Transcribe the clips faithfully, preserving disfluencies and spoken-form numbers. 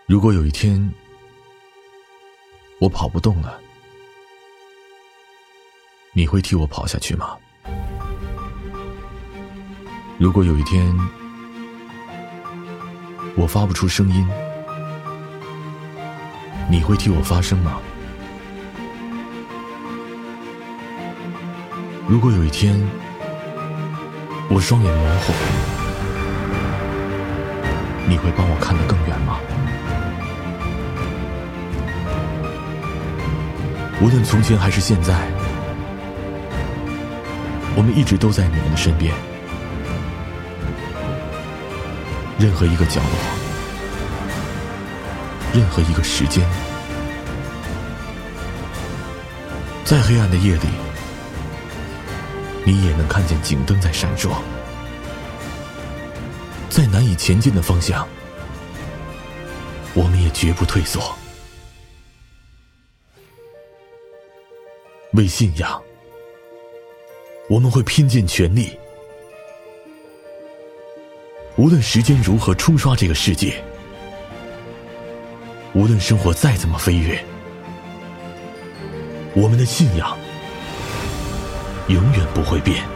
如果有一天我跑不动了，你会替我跑下去吗？如果有一天我发不出声音，你会替我发声吗？如果有一天我双眼模糊，你会帮我看得更远吗？无论从前还是现在，我们一直都在你们的身边。任何一个角落，任何一个时间，在黑暗的夜里，你也能看见警灯在闪烁。在难以前进的方向，我们也绝不退缩。为信仰，我们会拼尽全力。无论时间如何冲刷这个世界，无论生活再怎么飞跃，我们的信仰永远不会变。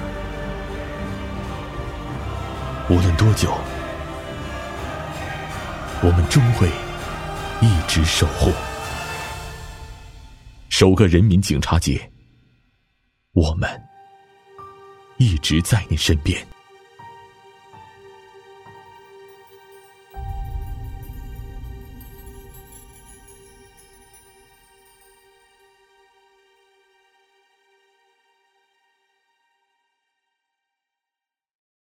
无论多久，我们终会一直守护。首个人民警察节，我们一直在你身边。